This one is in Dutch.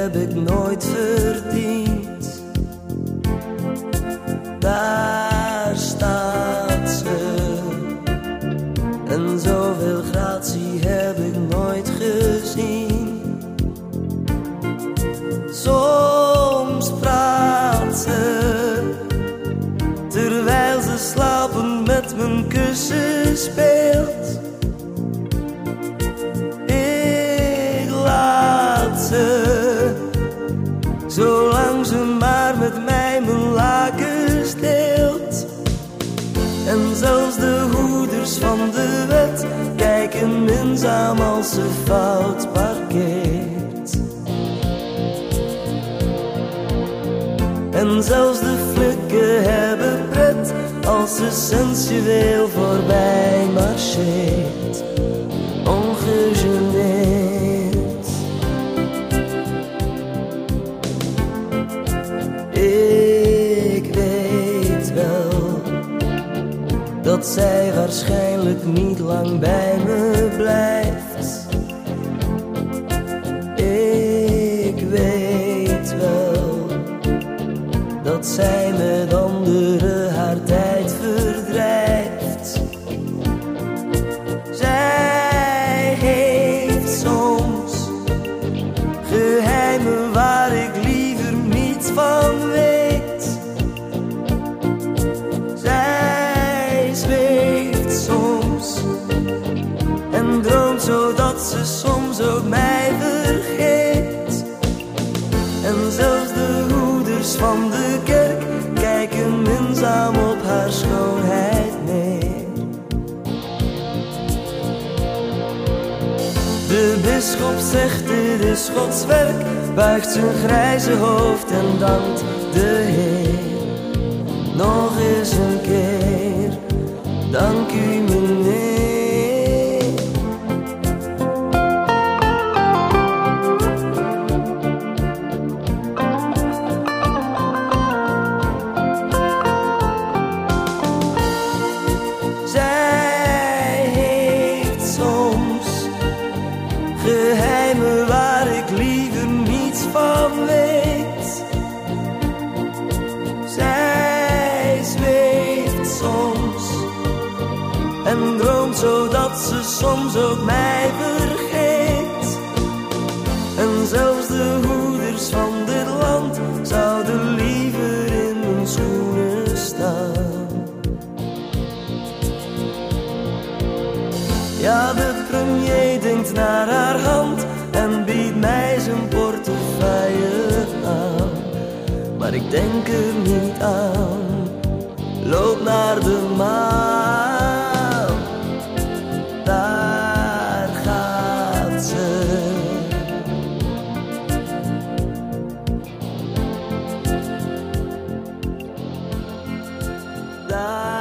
heb ik nooit verdiend. Daar staat ze. En zoveel gratie heb ik nooit gezien. Soms praat ze, terwijl ze slapend met mijn kussen speelt. Ik laat ze, zolang ze maar met mij mijn lakens deelt. En zelfs de hoeders van de wet kijken minzaam als ze fout parkeert. En zelfs de flikken hebben pret als ze sensueel voorbij marcheert, ongegeneerd. Ik weet wel dat zij waarschijnlijk niet lang bij me blijft. Ik weet wel dat zij met anderen haar tijd verdrijft. Zij heeft soms geheimen waar ik liever niets van weet. Zij zweeft soms en droomt zodat ze soms ook mij vergeet. En zelfs de hoeders van de kerk kijken minzaam op haar schoonheid neer. De bisschop zegt dit is Gods werk, buigt zijn grijze hoofd en dankt de Heer. Nog eens een keer, dank u meneer. Zij heeft soms geheimen waar ik liever niets van weet. Zij zweeft soms en droomt zodat ze soms ook mij vergeet. En zelfs de hoeders van dit land zouden liever in mijn schoenen staan. Ja, de premier denkt naar haar hand en biedt mij zijn portefeuille aan. Maar ik denk er niet aan, loop naar de maan. Daar gaat ze. Daar